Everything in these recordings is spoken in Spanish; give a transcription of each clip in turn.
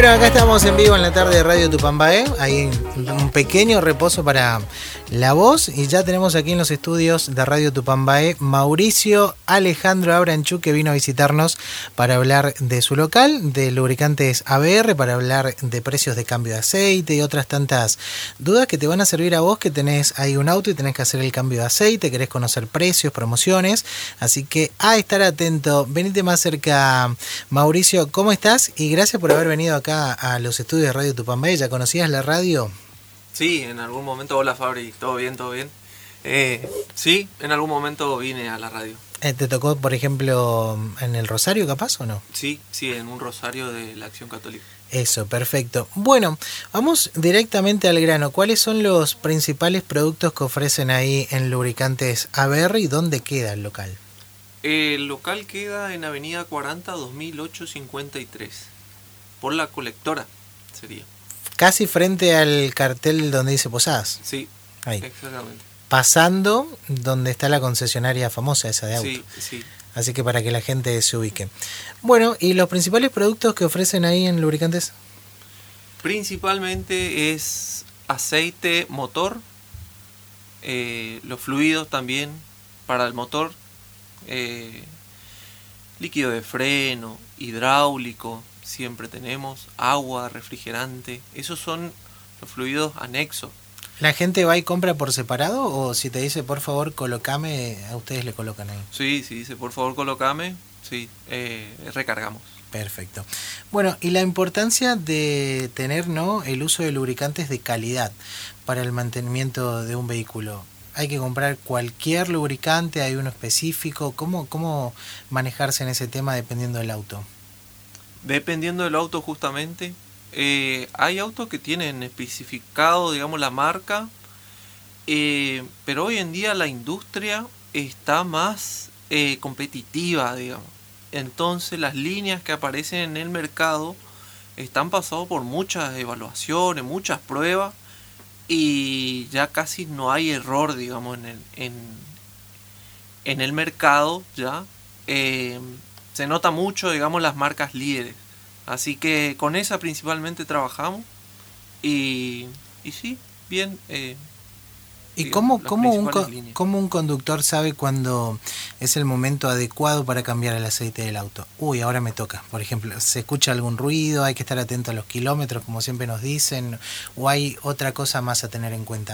Bueno, acá estamos en vivo en la tarde de Radio Tupambaé. Hay un pequeño reposo para la voz y ya tenemos aquí en los estudios de Radio Tupambaé Mauricio Alejandro Abranchú, que vino a visitarnos para hablar de su local, de lubricantes ABR, para hablar de precios de cambio de aceite y otras tantas dudas que te van a servir a vos, que tenés ahí un auto y tenés que hacer el cambio de aceite, querés conocer precios, promociones, así que a estar atento. Venite más cerca, Mauricio, ¿cómo estás? Y gracias por haber venido acá a los estudios de Radio Tupambaé. ¿Ya conocías la radio? Sí, en algún momento. Hola Fabri, ¿todo bien? ¿Todo bien? Sí, en algún momento vine a la radio. ¿Te tocó, por ejemplo, en el Rosario capaz o no? Sí, en un Rosario de la Acción Católica. Eso, perfecto. Bueno, vamos directamente al grano. ¿Cuáles son los principales productos que ofrecen ahí en Lubricantes ABR y dónde queda el local? El local queda en Avenida 40, 2853, por la colectora sería. Casi frente al cartel donde dice Posadas. Sí, ahí. Exactamente. Pasando donde está la concesionaria famosa esa de autos. Sí. Así que para que la gente se ubique. Bueno, ¿y los principales productos que ofrecen ahí en Lubricantes? Principalmente es aceite motor, los fluidos también para el motor, líquido de freno, hidráulico, siempre tenemos, agua, refrigerante, esos son los fluidos anexos. ¿La gente va y compra por separado o si te dice por favor colocame, a ustedes le colocan ahí? Sí, si dice por favor colocame, sí, recargamos. Perfecto. Bueno, y la importancia de tener, ¿no?, el uso de lubricantes de calidad para el mantenimiento de un vehículo. ¿Hay que comprar cualquier lubricante? ¿Hay uno específico? ¿Cómo manejarse en ese tema dependiendo del auto? Dependiendo del auto justamente. Hay autos que tienen especificado, digamos, la marca, pero hoy en día la industria está más competitiva, digamos. Entonces las líneas que aparecen en el mercado están pasadas por muchas evaluaciones, muchas pruebas, y ya casi no hay error, digamos, en el mercado. Ya se nota mucho, digamos, las marcas líderes. Así que con esa principalmente trabajamos y sí, bien. ¿Y cómo un conductor sabe cuándo es el momento adecuado para cambiar el aceite del auto? Uy, ahora me toca. Por ejemplo, ¿se escucha algún ruido? ¿Hay que estar atento a los kilómetros, como siempre nos dicen? ¿O hay otra cosa más a tener en cuenta?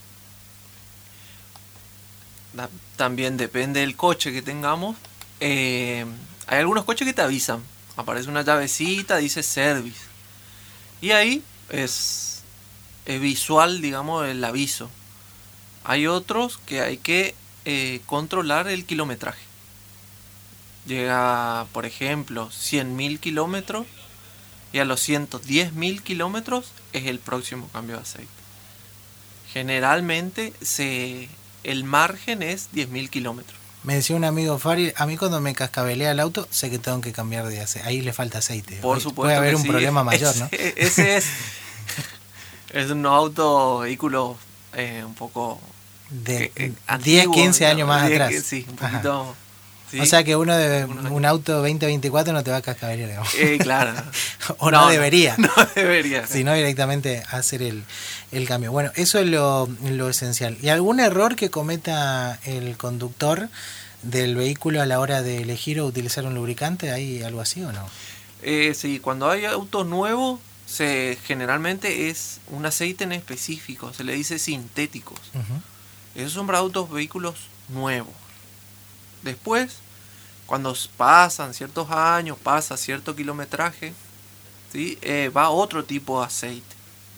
También depende del coche que tengamos. Hay algunos coches que te avisan. Aparece una llavecita, dice service. Y ahí es visual, digamos, el aviso. Hay otros que hay que controlar el kilometraje. Llega, por ejemplo, 100.000 kilómetros y a los 110.000 kilómetros es el próximo cambio de aceite. Generalmente el margen es 10.000 kilómetros. Me decía un amigo, Fari, a mí cuando me cascabelea el auto, sé que tengo que cambiar de aceite. Ahí le falta aceite. Por supuesto. Puede haber que un sí. problema mayor, ¿no? Ese es un vehículo un poco de antiguo, 10, 15 años más atrás. Sí, un poquito. Sí. O sea que un auto 2024 no te va a cascabelear, digamos. Claro. O no debería. No debería. Sino directamente hacer el cambio. Bueno, eso es lo esencial. ¿Y algún error que cometa el conductor del vehículo a la hora de elegir o utilizar un lubricante? ¿Hay algo así o no? Sí, cuando hay autos nuevos, generalmente es un aceite en específico, se le dice sintéticos. Uh-huh. Esos son para vehículos nuevos. Después, cuando pasan ciertos años, pasa cierto kilometraje, ¿sí? Va otro tipo de aceite.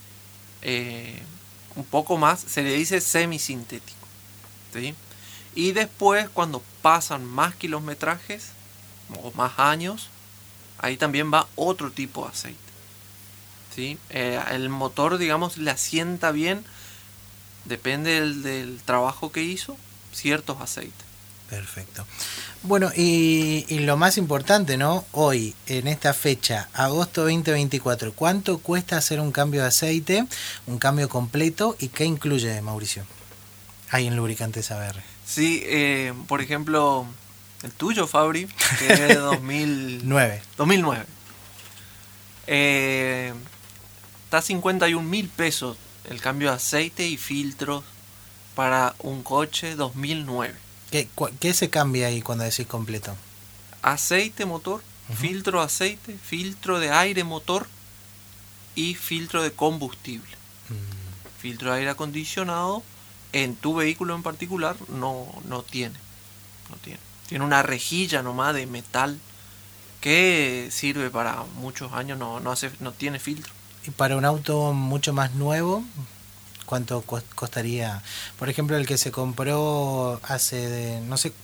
Un poco más, se le dice semisintético, ¿sí? Y después, cuando pasan más kilometrajes o más años, ahí también va otro tipo de aceite, ¿sí? El motor, digamos, le asienta bien, depende del trabajo que hizo, ciertos aceites. Perfecto. Bueno, y lo más importante, ¿no? Hoy, en esta fecha, agosto 2024, ¿cuánto cuesta hacer un cambio de aceite, un cambio completo, y qué incluye, Mauricio? Ahí en Lubricantes ABR. Sí, por ejemplo, el tuyo, Fabri, que es de 2009. Está 51.000 pesos el cambio de aceite y filtros para un coche 2009. ¿Qué se cambia ahí cuando decís completo? Aceite motor, filtro de aceite, filtro de aire motor y filtro de combustible. Filtro de aire acondicionado en tu vehículo en particular no tiene. Tiene una rejilla nomás de metal que sirve para muchos años, no tiene filtro. Y para un auto mucho más nuevo, ¿cuánto costaría? Por ejemplo, el que se compró no sé,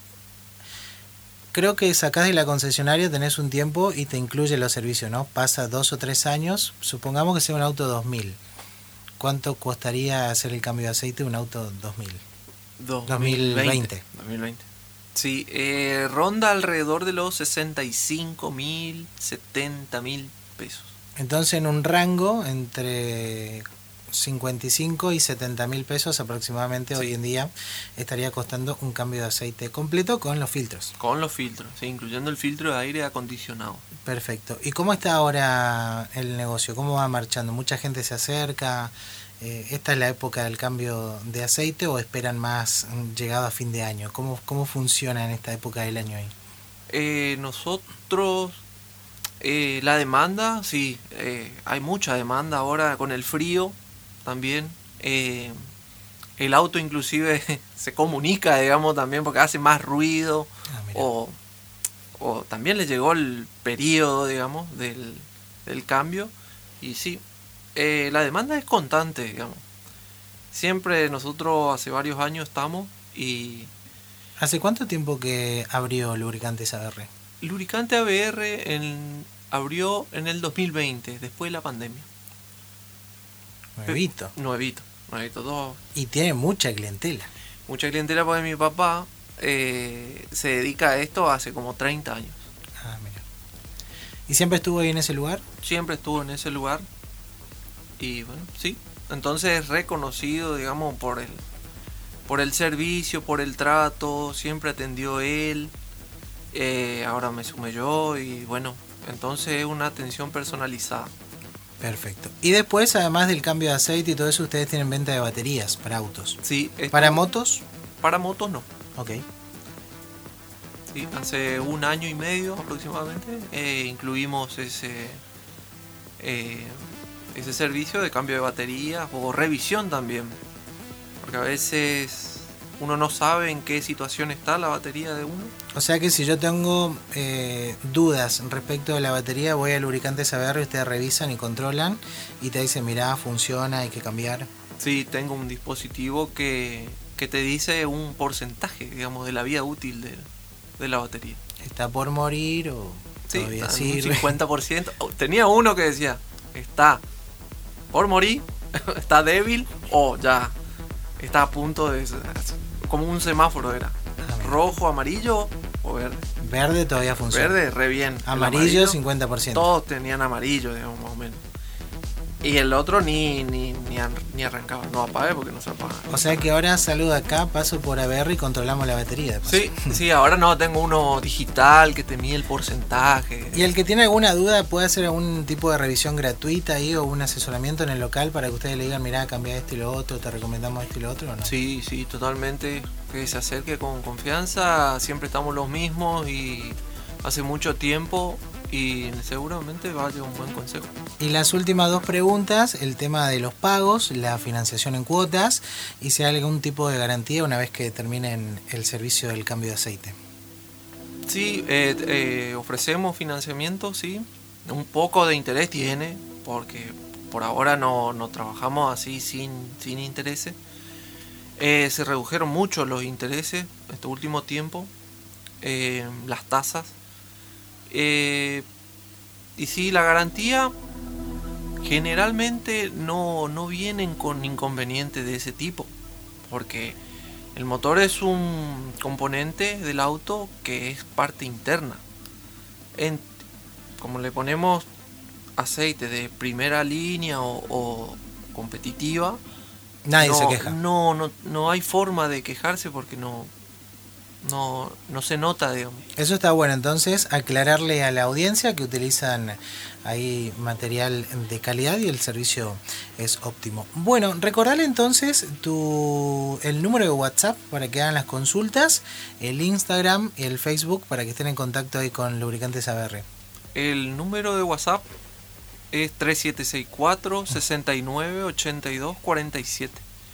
creo que sacás de la concesionaria, tenés un tiempo y te incluye los servicios, ¿no? Pasa 2 o 3 años, supongamos que sea un auto 2000. ¿Cuánto costaría hacer el cambio de aceite de un auto 2020? Sí, ronda alrededor de los 65.000, 70.000 pesos. Entonces, en un rango entre 55 y 70.000 pesos aproximadamente, sí, hoy en día estaría costando un cambio de aceite completo con los filtros. Con los filtros, sí, incluyendo el filtro de aire acondicionado. Perfecto. ¿Y cómo está ahora el negocio? ¿Cómo va marchando? ¿Mucha gente se acerca? ¿Esta es la época del cambio de aceite o esperan más llegado a fin de año? ¿Cómo funciona en esta época del año ahí? Nosotros, la demanda, sí, hay mucha demanda ahora con el frío también. El auto inclusive se comunica, digamos, también porque hace más ruido. O también le llegó el periodo, digamos, del cambio. Y sí, la demanda es constante, digamos. Siempre nosotros hace varios años estamos y... ¿Hace cuánto tiempo que abrió Lubricantes ABR? Lubricante ABR abrió en el 2020, después de la pandemia. Nuevito, todo. Y tiene mucha clientela. Mucha clientela porque mi papá se dedica a esto hace como 30 años. Ah, mira. ¿Y siempre estuvo ahí en ese lugar? Siempre estuvo en ese lugar. Y bueno, sí. Entonces es reconocido, digamos, por el servicio, por el trato. Siempre atendió él. Ahora me sumé yo y bueno, entonces es una atención personalizada. Perfecto. Y después, además del cambio de aceite y todo eso, ustedes tienen venta de baterías para autos. Sí. ¿Para motos? Para motos no. Ok. Sí, hace 1 año y medio aproximadamente incluimos ese servicio de cambio de baterías o revisión también. Porque a veces uno no sabe en qué situación está la batería de uno. O sea que si yo tengo dudas respecto de la batería, voy a Lubricantes ABR y ustedes revisan y controlan y te dicen, mirá, funciona, hay que cambiar. Sí, tengo un dispositivo que te dice un porcentaje, digamos, de la vida útil de la batería. ¿Está por morir o sí, todavía está sirve? Un 50%. Tenía uno que decía, está por morir, está débil o ya está a punto de... Como un semáforo era. Rojo, amarillo o verde. Verde todavía funciona. Verde, re bien. Amarillo 50%. Todos tenían amarillo, digamos, más o menos. Y el otro ni arrancaba. No apagué porque no se apaga. O sea que ahora salgo de acá, paso por ABR y controlamos la batería. Sí, ahora no, tengo uno digital que te mide el porcentaje. Y el que tiene alguna duda puede hacer algún tipo de revisión gratuita ahí o un asesoramiento en el local para que ustedes le digan, mirá, cambia esto y lo otro, te recomendamos esto y lo otro, ¿o no? Sí, totalmente. Que se acerque con confianza. Siempre estamos los mismos y hace mucho tiempo. Y seguramente va a llevar un buen consejo. Y las últimas 2 preguntas, el tema de los pagos, la financiación en cuotas y si hay algún tipo de garantía una vez que terminen el servicio del cambio de aceite. Sí, ofrecemos financiamiento, sí. Un poco de interés tiene, porque por ahora no trabajamos así sin intereses. Se redujeron mucho los intereses este último tiempo, las tasas. Y sí, la garantía generalmente no vienen con inconvenientes de ese tipo, porque el motor es un componente del auto que es parte interna. Como le ponemos aceite de primera línea o competitiva, nadie se queja. No hay forma de quejarse porque no no se nota, digamos. Eso está bueno, entonces aclararle a la audiencia que utilizan ahí material de calidad y el servicio es óptimo. Bueno, recordale entonces el número de WhatsApp para que hagan las consultas, el Instagram y el Facebook para que estén en contacto ahí con Lubricantes ABR. El número de WhatsApp es 3764-698247.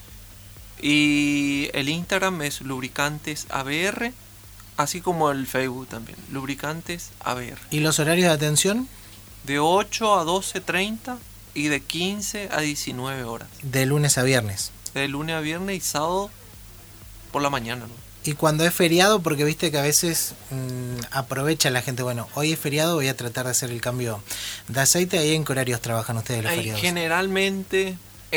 Y el Instagram es Lubricantes ABR, así como el Facebook también, Lubricantes ABR. ¿Y los horarios de atención? De 8 a 12:30 y de 15 a 19 horas. De lunes a viernes. De lunes a viernes y sábado por la mañana, ¿no? Y cuando es feriado, porque viste que a veces aprovecha la gente, bueno, hoy es feriado, voy a tratar de hacer el cambio de aceite. ¿Ahí en qué horarios trabajan ustedes los feriados? Generalmente,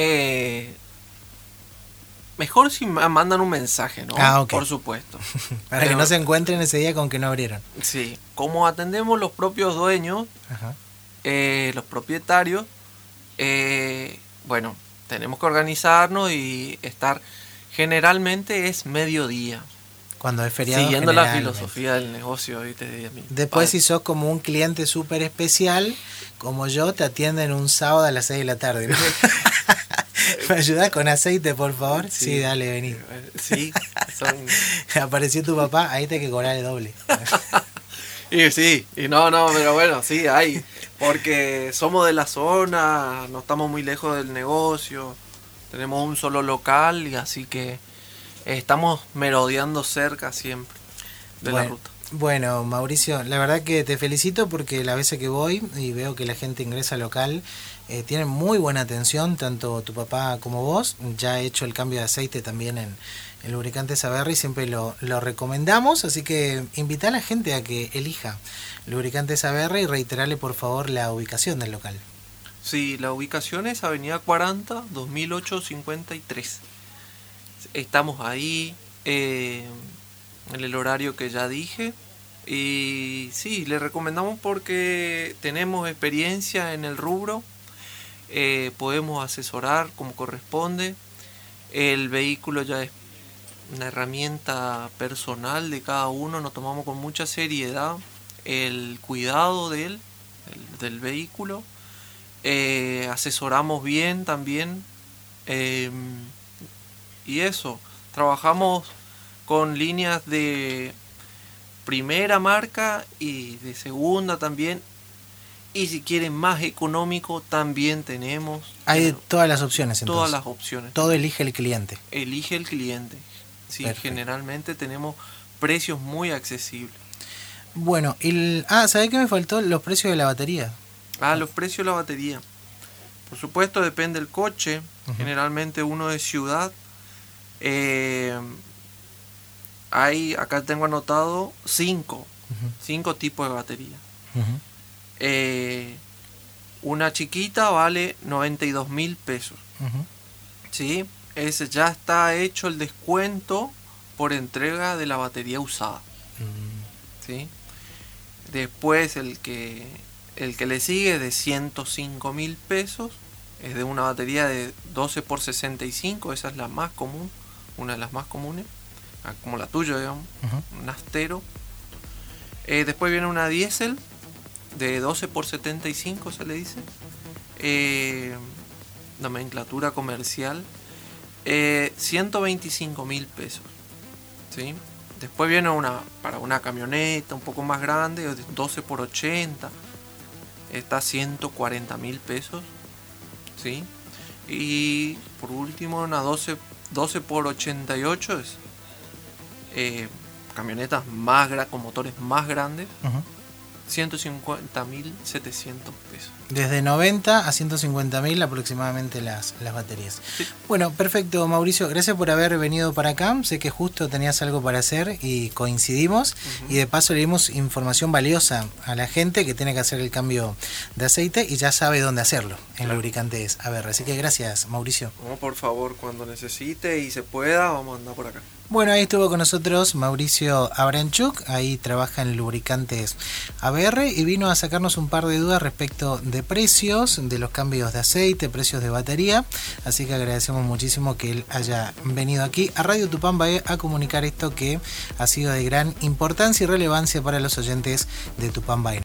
mejor si mandan un mensaje, ¿no? Ah, ok. Por supuesto. Para que no se encuentren ese día con que no abrieron. Sí, como atendemos los propios dueños, Ajá. Los propietarios, bueno, tenemos que organizarnos y estar, generalmente es mediodía. Cuando es feriado. Siguiendo la filosofía del negocio, ¿viste? Después, si sos como un cliente súper especial, como yo, te atienden un sábado a las 6 de la tarde, ¿no? ¿Me ayudás con aceite, por favor? Sí, dale, vení. Sí, Apareció tu papá, ahí te hay que cobrar el doble. Y sí, y no, pero bueno, sí, hay. Porque somos de la zona, no estamos muy lejos del negocio, tenemos un solo local y así que estamos merodeando cerca siempre de la ruta. Bueno, Mauricio, la verdad que te felicito porque las veces que voy y veo que la gente ingresa al local, tienen muy buena atención, tanto tu papá como vos. Ya he hecho el cambio de aceite también en Lubricantes ABR y siempre lo recomendamos, así que invita a la gente a que elija Lubricantes ABR y reiterarle por favor la ubicación del local. Sí, la ubicación es Avenida 40, 2008-53. Estamos ahí en el horario que ya dije. Y sí, le recomendamos porque tenemos experiencia en el rubro. Podemos asesorar como corresponde. El vehículo ya es una herramienta personal de cada uno. Nos tomamos con mucha seriedad el cuidado de él, del vehículo. Asesoramos bien también. Y eso, trabajamos con líneas de primera marca y de segunda también. Y si quieren más económico, también tenemos. Hay todas las opciones entonces. Todas las opciones. Todo elige el cliente. Elige el cliente. Sí, perfecto. Generalmente tenemos precios muy accesibles. Bueno, ¿sabés qué me faltó? Los precios de la batería. Los precios de la batería. Por supuesto, depende del coche. Uh-huh. Generalmente uno de ciudad. Acá tengo anotado 5 tipos de batería. Uh-huh. Una chiquita vale 92.000 pesos. Uh-huh. ¿Sí? Ese ya está hecho el descuento por entrega de la batería usada. Uh-huh. ¿Sí? Después el que le sigue de 105.000 pesos es de una batería de 12x65. Esa es la más común, una de las más comunes, como la tuya, digamos. Uh-huh. Un astero. Después viene una diésel de 12x75, se le dice, nomenclatura comercial, 125.000 pesos, ¿sí? Después viene para una camioneta un poco más grande, 12x80, está 140.000 pesos, ¿sí? Y por último una 12x88 es camionetas con motores más grandes. Uh-huh. 150.700 pesos. Desde 90 a 150.000 aproximadamente las baterías. Sí. Bueno, perfecto, Mauricio. Gracias por haber venido para acá. Sé que justo tenías algo para hacer y coincidimos. Uh-huh. Y de paso le dimos información valiosa a la gente que tiene que hacer el cambio de aceite y ya sabe dónde hacerlo en Lubricantes ABR. Así que gracias, Mauricio. Por favor, cuando necesite y se pueda, vamos a andar por acá. Bueno, ahí estuvo con nosotros Mauricio Abranchuk, ahí trabaja en lubricantes ABR y vino a sacarnos un par de dudas respecto de precios, de los cambios de aceite, precios de batería, así que agradecemos muchísimo que él haya venido aquí a Radio Tupambaé a comunicar esto que ha sido de gran importancia y relevancia para los oyentes de Tupambaé.